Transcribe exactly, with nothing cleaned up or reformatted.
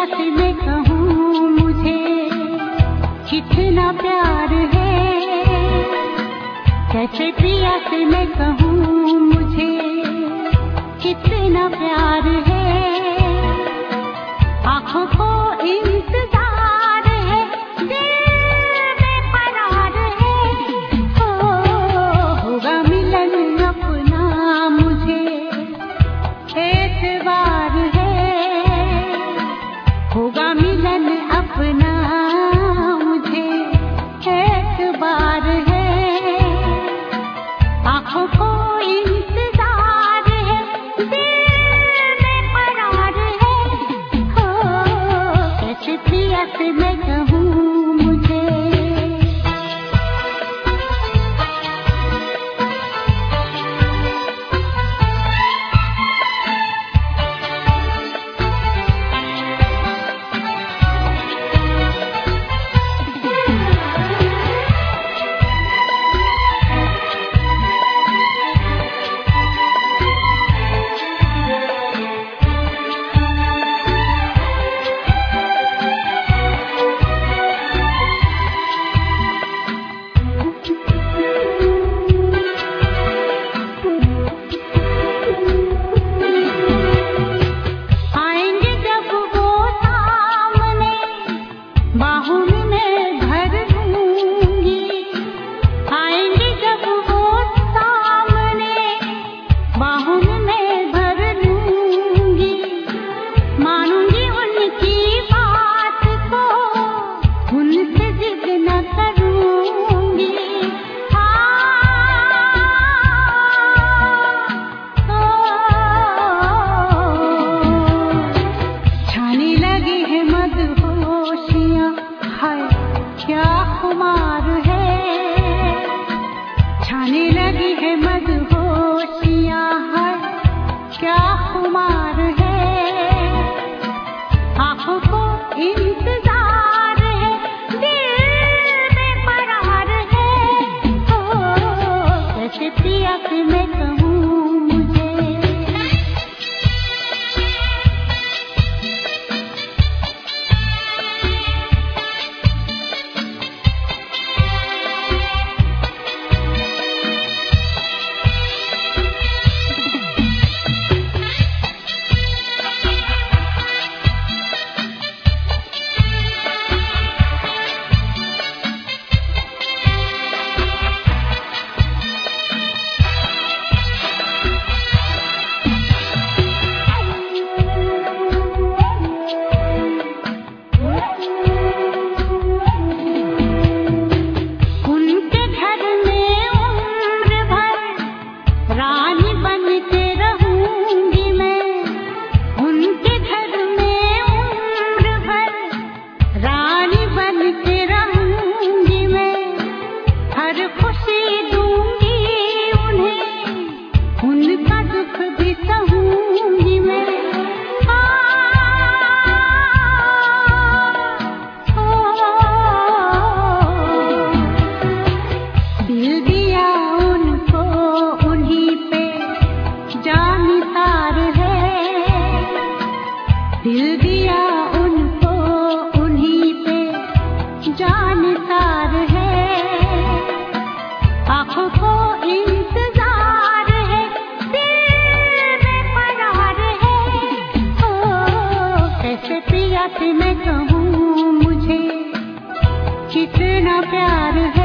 प्रिया से मैं कहूँ मुझे कितना प्यार है, कैसे प्रिया से मैं कहूँ मुझे कितना प्यार है। आँखों को इंतजार है, दिल में करार है, हो होगा मिलन अपना मुझे एतबार है, होगा मिलन अपना मुझे एतबार है। आँखों को इंतजार है, दिल में करार है, हो कैसे प्रिया से मैं कहूँ मुझे। छाने लगी है मदहोशियाँ, है क्या खुमार है। आँखों को इंतजार है, दिल में करार है, हो कैसे प्रिया से मैं कहूँ मुझे। दिल दिया उनको उन्हीं पे जानसार है। आँखों को इंतजार है, दिल में करार है, हो कैसे प्रिया से मैं कहूँ मुझे कितना प्यार है।